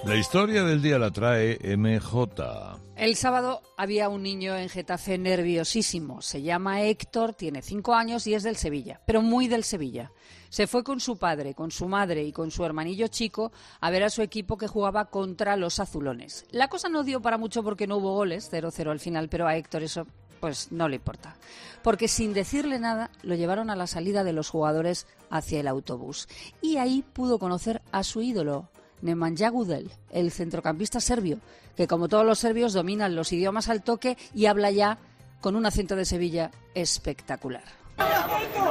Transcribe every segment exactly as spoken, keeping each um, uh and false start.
La historia del día la trae M J. El sábado había un niño en Getafe nerviosísimo. Se llama Héctor, tiene cinco años y es del Sevilla, pero muy del Sevilla. Se fue con su padre, con su madre y con su hermanillo chico a ver a su equipo que jugaba contra los azulones. La cosa no dio para mucho porque no hubo goles, cero cero al final, pero a Héctor eso pues no le importa. Porque sin decirle nada lo llevaron a la salida de los jugadores hacia el autobús. Y ahí pudo conocer a su ídolo, Nemanja Gudelj, el centrocampista serbio, que como todos los serbios dominan los idiomas al toque y habla ya con un acento de Sevilla espectacular. ¡Héctor,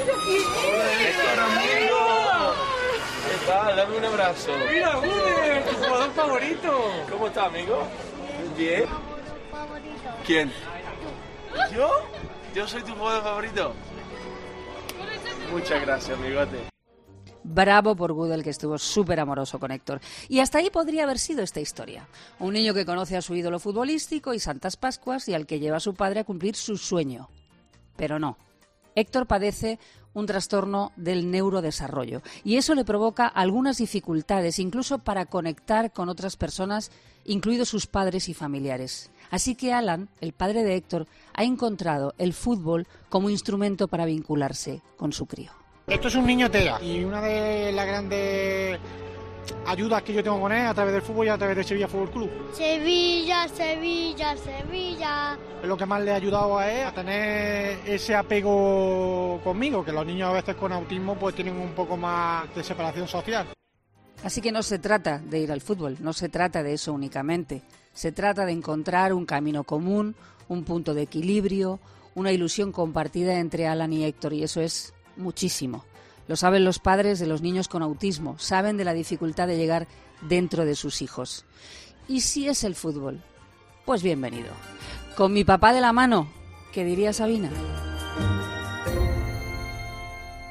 amigo! ¿Qué tal? Dame un abrazo. ¡Mira, Gudelj, tu jugador favorito! ¿Cómo está, amigo? ¿Bien? ¿Quién? ¿Yo? ¿Yo soy tu jugador favorito? Muchas gracias, amigote. Bravo por Gudelj, que estuvo súper amoroso con Héctor. Y hasta ahí podría haber sido esta historia. Un niño que conoce a su ídolo futbolístico y Santas Pascuas y al que lleva a su padre a cumplir su sueño. Pero no. Héctor padece un trastorno del neurodesarrollo y eso le provoca algunas dificultades, incluso para conectar con otras personas, incluidos sus padres y familiares. Así que Alan, el padre de Héctor, ha encontrado el fútbol como instrumento para vincularse con su crío. Esto es un niño T E A y una de las grandes ayudas que yo tengo con él a través del fútbol y a través del Sevilla Fútbol Club. Sevilla, Sevilla, Sevilla. Es lo que más le ha ayudado a él a tener ese apego conmigo, que los niños a veces con autismo pues tienen un poco más de separación social. Así que no se trata de ir al fútbol, no se trata de eso únicamente. Se trata de encontrar un camino común, un punto de equilibrio, una ilusión compartida entre Alan y Héctor, y eso es muchísimo. Lo saben los padres de los niños con autismo, saben de la dificultad de llegar dentro de sus hijos. Y si es el fútbol, pues bienvenido. Con mi papá de la mano, ¿qué diría Sabina?